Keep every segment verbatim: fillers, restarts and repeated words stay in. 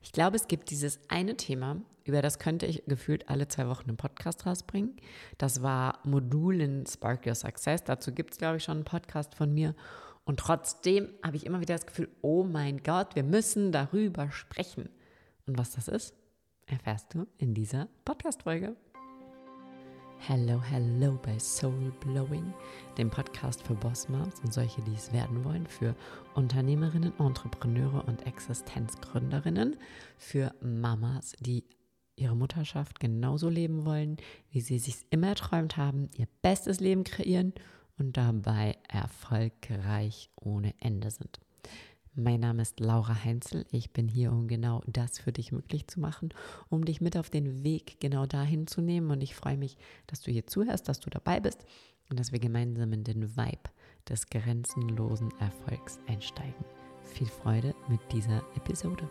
Ich glaube, es gibt dieses eine Thema, über das könnte ich gefühlt alle zwei Wochen einen Podcast rausbringen. Das war Modulen Spark Your Success. Dazu gibt es, glaube ich, schon einen Podcast von mir. Und trotzdem habe ich immer wieder das Gefühl, oh mein Gott, wir müssen darüber sprechen. Und was das ist, erfährst du in dieser Podcast-Folge. Hello, hello bei Soul Blowing, dem Podcast für Boss-Moms und solche, die es werden wollen, für Unternehmerinnen, Entrepreneure und Existenzgründerinnen, für Mamas, die ihre Mutterschaft genauso leben wollen, wie sie sich immer erträumt haben, ihr bestes Leben kreieren und dabei erfolgreich ohne Ende sind. Mein Name ist Laura Heinzel. Ich bin hier, um genau das für dich möglich zu machen, um dich mit auf den Weg genau dahin zu nehmen. Und ich freue mich, dass du hier zuhörst, dass du dabei bist und dass wir gemeinsam in den Vibe des grenzenlosen Erfolgs einsteigen. Viel Freude mit dieser Episode.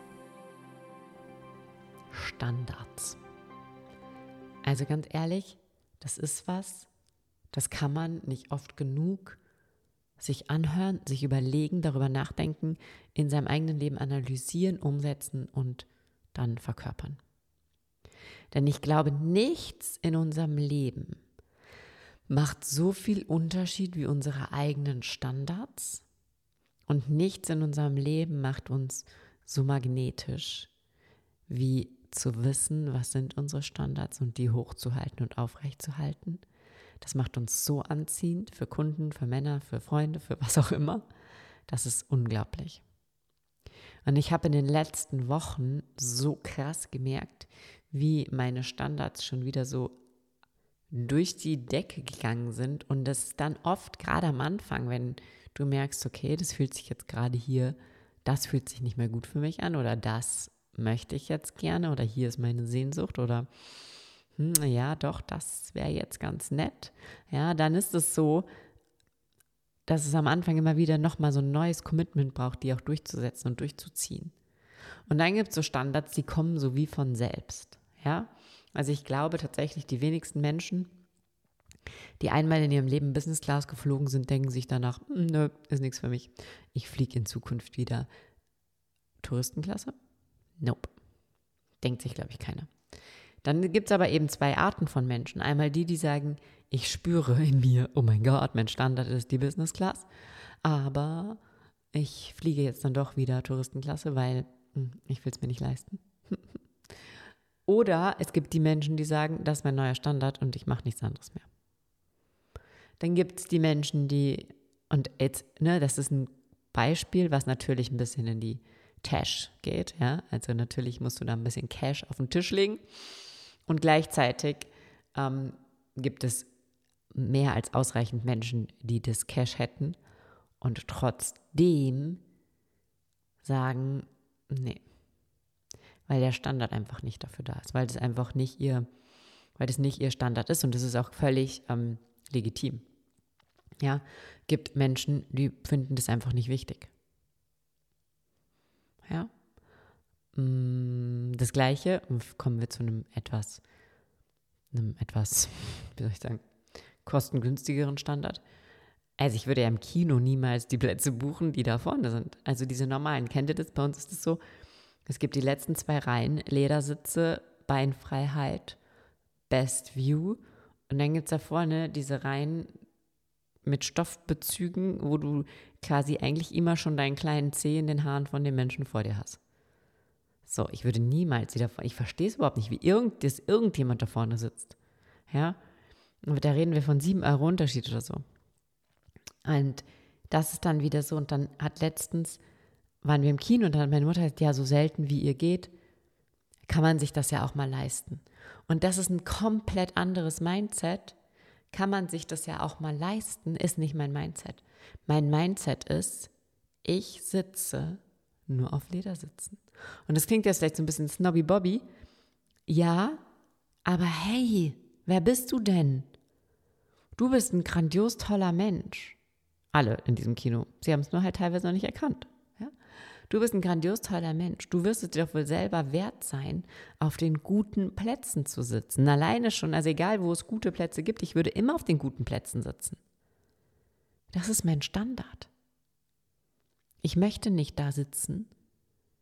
Standards. Also ganz ehrlich, das ist was, das kann man nicht oft genug sich anhören, sich überlegen, darüber nachdenken, in seinem eigenen Leben analysieren, umsetzen und dann verkörpern. Denn ich glaube, nichts in unserem Leben macht so viel Unterschied wie unsere eigenen Standards und nichts in unserem Leben macht uns so magnetisch wie zu wissen, was sind unsere Standards und die hochzuhalten und aufrechtzuhalten. Das macht uns so anziehend für Kunden, für Männer, für Freunde, für was auch immer. Das ist unglaublich. Und ich habe in den letzten Wochen so krass gemerkt, wie meine Standards schon wieder so durch die Decke gegangen sind. Und das ist dann oft, gerade am Anfang, wenn du merkst, okay, das fühlt sich jetzt gerade hier, das fühlt sich nicht mehr gut für mich an oder das möchte ich jetzt gerne oder hier ist meine Sehnsucht oder hm, ja, doch, das wäre jetzt ganz nett. Ja, dann ist es so, dass es am Anfang immer wieder nochmal so ein neues Commitment braucht, die auch durchzusetzen und durchzuziehen. Und dann gibt es so Standards, die kommen so wie von selbst. Ja, also ich glaube tatsächlich, die wenigsten Menschen, die einmal in ihrem Leben Business Class geflogen sind, denken sich danach, nö, ist nichts für mich. Ich fliege in Zukunft wieder Touristenklasse? Nope. Denkt sich, glaube ich, keiner. Dann gibt es aber eben zwei Arten von Menschen. Einmal die, die sagen, ich spüre in mir, oh mein Gott, mein Standard ist die Business Class, aber ich fliege jetzt dann doch wieder Touristenklasse, weil hm, ich will es mir nicht leisten. Oder es gibt die Menschen, die sagen, das ist mein neuer Standard und ich mache nichts anderes mehr. Dann gibt es die Menschen, die, und jetzt, ne, das ist ein Beispiel, was natürlich ein bisschen in die Tash geht, ja, also natürlich musst du da ein bisschen Cash auf den Tisch legen. Und gleichzeitig ähm, gibt es mehr als ausreichend Menschen, die das Cash hätten und trotzdem sagen, nee, weil der Standard einfach nicht dafür da ist, weil das einfach nicht ihr, weil das nicht ihr Standard ist und das ist auch völlig ähm, legitim. Ja, gibt Menschen, die finden das einfach nicht wichtig. Ja. Das Gleiche, kommen wir zu einem etwas, einem etwas, wie soll ich sagen, kostengünstigeren Standard. Also ich würde ja im Kino niemals die Plätze buchen, die da vorne sind. Also diese normalen, kennt ihr das? Bei uns ist es so, es gibt die letzten zwei Reihen, Ledersitze, Beinfreiheit, Best View und dann gibt es da vorne diese Reihen mit Stoffbezügen, wo du quasi eigentlich immer schon deinen kleinen Zeh in den Haaren von den Menschen vor dir hast. So, ich würde niemals wieder, ich verstehe es überhaupt nicht, wie irgend, dass irgendjemand da vorne sitzt. Ja, und da reden wir von sieben Euro Unterschied oder so. Und das ist dann wieder so, und dann hat letztens, waren wir im Kino und dann hat meine Mutter gesagt, ja, so selten wie ihr geht, kann man sich das ja auch mal leisten. Und das ist ein komplett anderes Mindset. Kann man sich das ja auch mal leisten, ist nicht mein Mindset. Mein Mindset ist, ich sitze nur auf Ledersitzen. Und das klingt jetzt vielleicht so ein bisschen snobby-bobby. Ja, aber hey, wer bist du denn? Du bist ein grandios toller Mensch. Alle in diesem Kino. Sie haben es nur halt teilweise noch nicht erkannt. Ja? Du bist ein grandios toller Mensch. Du wirst es dir doch wohl selber wert sein, auf den guten Plätzen zu sitzen. Alleine schon, also egal, wo es gute Plätze gibt, ich würde immer auf den guten Plätzen sitzen. Das ist mein Standard. Ich möchte nicht da sitzen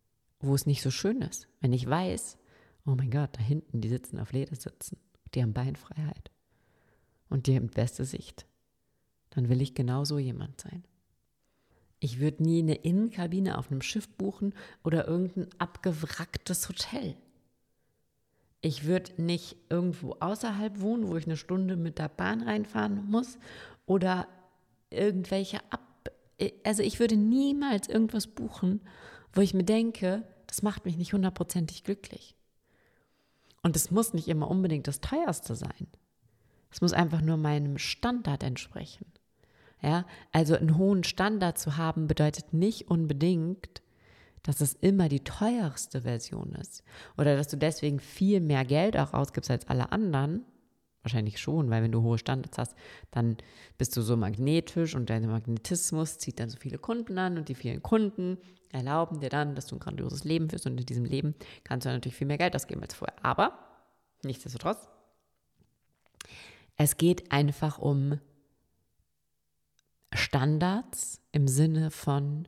wo es nicht so schön ist. Wenn ich weiß, oh mein Gott, da hinten, die sitzen auf Ledersitzen, die haben Beinfreiheit und die haben beste Sicht, dann will ich genau so jemand sein. Ich würde nie eine Innenkabine auf einem Schiff buchen oder irgendein abgewracktes Hotel. Ich würde nicht irgendwo außerhalb wohnen, wo ich eine Stunde mit der Bahn reinfahren muss oder irgendwelche Ab... Also ich würde niemals irgendwas buchen, wo ich mir denke, das macht mich nicht hundertprozentig glücklich. Und es muss nicht immer unbedingt das Teuerste sein. Es muss einfach nur meinem Standard entsprechen. Ja, also einen hohen Standard zu haben, bedeutet nicht unbedingt, dass es immer die teuerste Version ist. Oder dass du deswegen viel mehr Geld auch ausgibst als alle anderen. Wahrscheinlich schon, weil wenn du hohe Standards hast, dann bist du so magnetisch und dein Magnetismus zieht dann so viele Kunden an und die vielen Kunden erlauben dir dann, dass du ein grandioses Leben führst und in diesem Leben kannst du natürlich viel mehr Geld ausgeben als vorher. Aber nichtsdestotrotz, es geht einfach um Standards im Sinne von,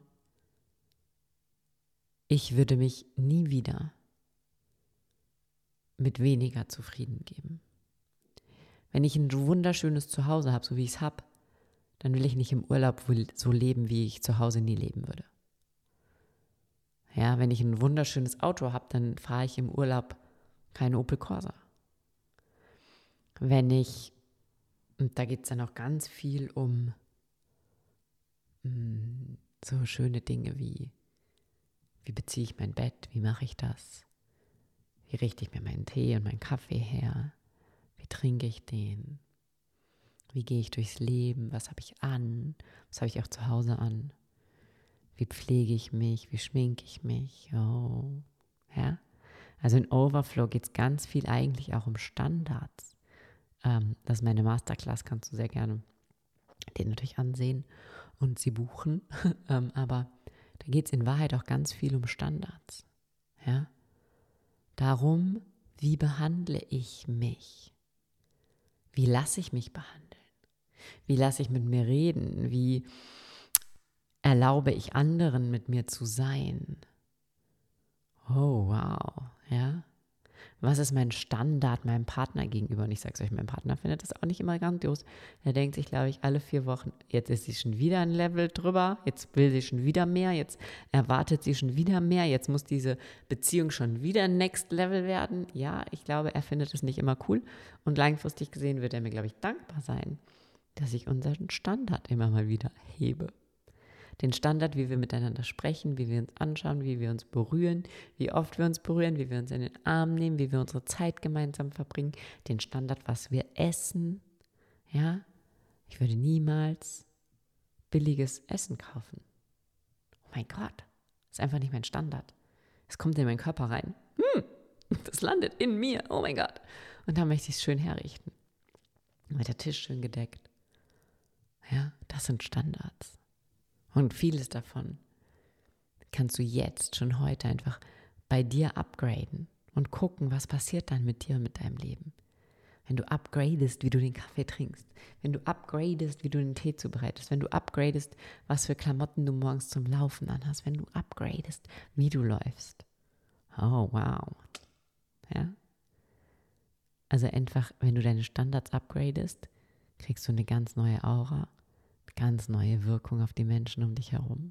ich würde mich nie wieder mit weniger zufrieden geben. Wenn ich ein wunderschönes Zuhause habe, so wie ich es habe, dann will ich nicht im Urlaub so leben, wie ich zu Hause nie leben würde. Ja, wenn ich ein wunderschönes Auto habe, dann fahre ich im Urlaub keine Opel Corsa. Wenn ich, und da geht es dann auch ganz viel um mh, so schöne Dinge wie, wie beziehe ich mein Bett, wie mache ich das, wie richte ich mir meinen Tee und meinen Kaffee her, wie trinke ich den, wie gehe ich durchs Leben, was habe ich an, was habe ich auch zu Hause an, wie pflege ich mich, wie schminke ich mich, oh, ja. Also in Overflow geht es ganz viel eigentlich auch um Standards. Ähm, das ist meine Masterclass, kannst du sehr gerne den natürlich ansehen und sie buchen. ähm, aber da geht es in Wahrheit auch ganz viel um Standards. Ja? Darum, wie behandle ich mich? Wie lasse ich mich behandeln? Wie lasse ich mit mir reden? Wie erlaube ich anderen, mit mir zu sein? Oh, wow, ja. Was ist mein Standard meinem Partner gegenüber? Und ich sage es euch, mein Partner findet das auch nicht immer grandios. Er denkt sich, glaube ich, alle vier Wochen, jetzt ist sie schon wieder ein Level drüber, jetzt will sie schon wieder mehr, jetzt erwartet sie schon wieder mehr, jetzt muss diese Beziehung schon wieder Next Level werden. Ja, ich glaube, er findet es nicht immer cool. Und langfristig gesehen wird er mir, glaube ich, dankbar sein, dass ich unseren Standard immer mal wieder hebe. Den Standard, wie wir miteinander sprechen, wie wir uns anschauen, wie wir uns berühren, wie oft wir uns berühren, wie wir uns in den Arm nehmen, wie wir unsere Zeit gemeinsam verbringen, den Standard, was wir essen. Ja, ich würde niemals billiges Essen kaufen. Oh mein Gott, das ist einfach nicht mein Standard. Es kommt in meinen Körper rein. Hm, das landet in mir. Oh mein Gott. Und dann möchte ich es schön herrichten. Mit der Tisch schön gedeckt. Ja, das sind Standards. Und vieles davon kannst du jetzt, schon heute einfach bei dir upgraden und gucken, was passiert dann mit dir und mit deinem Leben. Wenn du upgradest, wie du den Kaffee trinkst, wenn du upgradest, wie du den Tee zubereitest, wenn du upgradest, was für Klamotten du morgens zum Laufen anhast, wenn du upgradest, wie du läufst. Oh, wow. Ja? Also einfach, wenn du deine Standards upgradest, kriegst du eine ganz neue Aura, ganz neue Wirkung auf die Menschen um dich herum.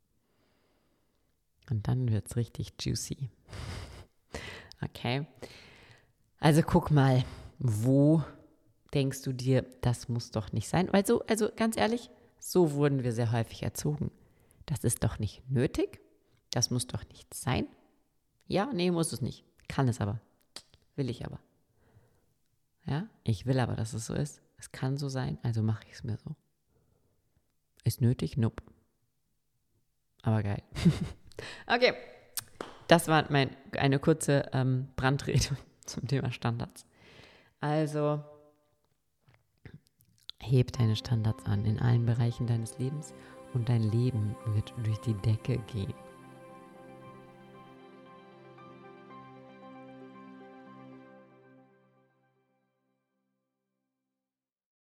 Und dann wird es richtig juicy. Okay. Also guck mal, wo denkst du dir, das muss doch nicht sein? Weil so, also ganz ehrlich, so wurden wir sehr häufig erzogen. Das ist doch nicht nötig. Das muss doch nicht sein. Ja, nee, muss es nicht. Kann es aber. Will ich aber. Ja, ich will aber, dass es so ist. Es kann so sein, also mache ich es mir so. Ist nötig? Nope. Aber geil. Okay, das war mein, eine kurze ähm, Brandrede zum Thema Standards. Also, heb deine Standards an in allen Bereichen deines Lebens und dein Leben wird durch die Decke gehen.